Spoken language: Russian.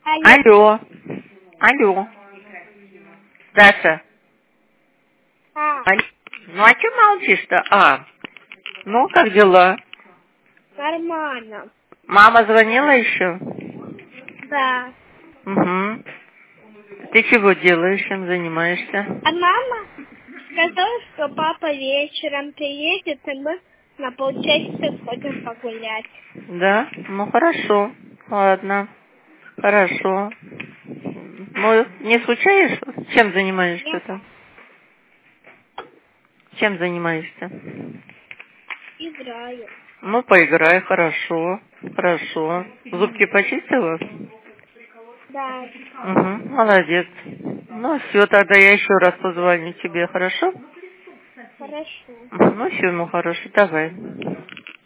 Алло. Алло. Даша. Ну а что молчишь-то? Ну как дела? Нормально. Мама звонила еще? Да. Угу. Ты чего делаешь, чем занимаешься? А мама сказала, что папа вечером приедет, и мы на полчасика сходим погулять. Да? Ну хорошо. Ладно. Хорошо. Ну, не скучаешь? Чем занимаешься Нет, там? Чем занимаешься? играю. Ну, поиграй, хорошо. Хорошо. Зубки почистила? Да. Угу, молодец. Ну, все, тогда я еще раз позвоню тебе, хорошо? Хорошо. Ну, все, ну, хорошо, давай.